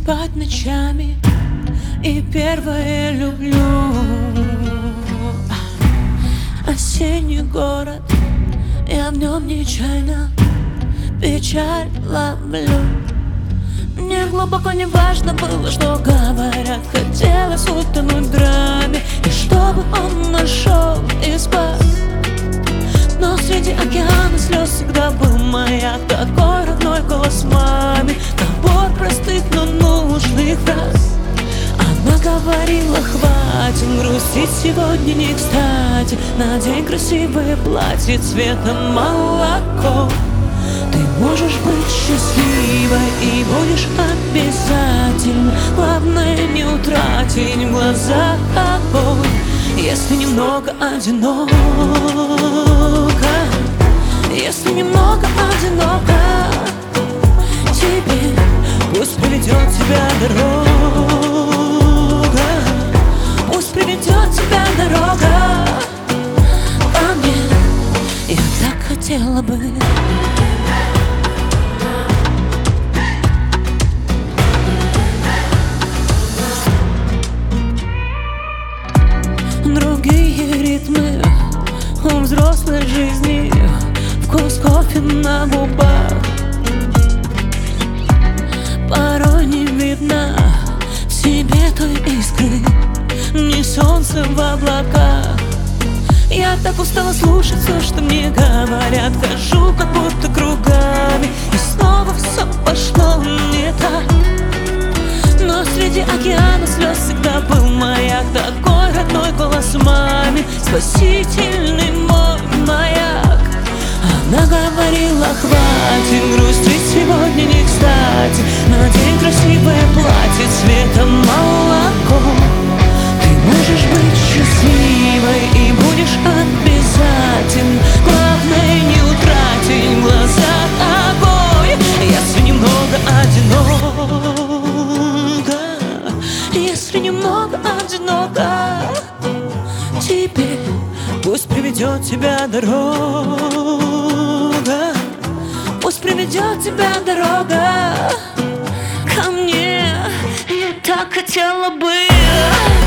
спать ночами и первое люблю. Осенний город, я в нем нечаянно печаль ловлю. Мне глубоко не важно было, что говорят. Хотелось утонуть в драме, и чтобы он нашел и спас. Но среди океана слез всегда был маяк, такой родной голос маме, набор простых, но нужных фраз. Она говорила: хватит грустить, сегодня не кстати. Надень красивое платье цветом молоко. Ты можешь быть счастливой и будешь обязательно. Главное не утратить в глазах огонь. Если немного одиноко, если немного одиноко тебе, пусть приведет тебя дорога, пусть приведет тебя дорога ко мне. Я так хотела бы. Другие ритмы у взрослой жизни, вкус кофе на губах. Порой не видно в себе той искры, ни солнца в облаках. Я так устала слушать все, что мне говорят. Хожу как будто кругами, и снова все пошло не так. Но среди океана слез всегда был маяк, такой родной голос маме, спасительный мой маяк. Она говорила: хватит грустить, сегодня не кстати. Надень красивое платье цветом молоко. Ты можешь быть счастливой и будешь обязательно. Главное не утратить в глазах огонь. Если немного одиноко, если немного одиноко тебе, пусть приведет тебя дорога, пусть приведет тебя дорога ко мне. Я так хотела бы.